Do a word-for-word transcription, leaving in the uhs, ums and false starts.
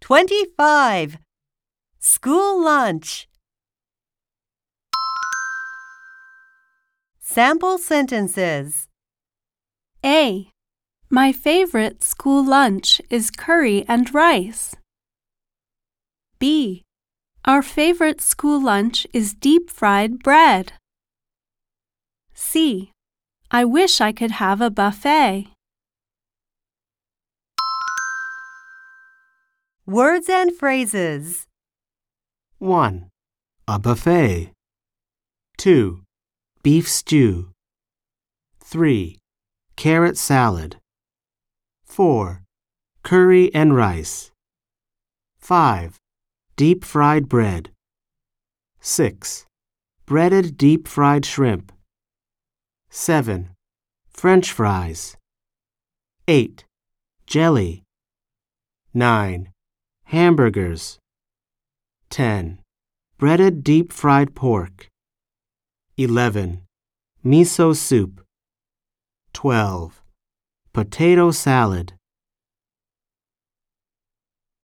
twenty-five. School lunch. Sample sentences. A. My favorite school lunch is curry and rice. B. Our favorite school lunch is deep-fried bread. C. I wish I could have a buffet. Words and phrases. one. A buffet. two. Beef stew. three. Carrot salad. four. Curry and rice. five. Deep-fried bread. six. Breaded deep-fried shrimp. seven. French fries. eight. Jelly. nine. Hamburgers. ten. Breaded deep-fried pork. eleven. Miso soup. twelve. Potato salad.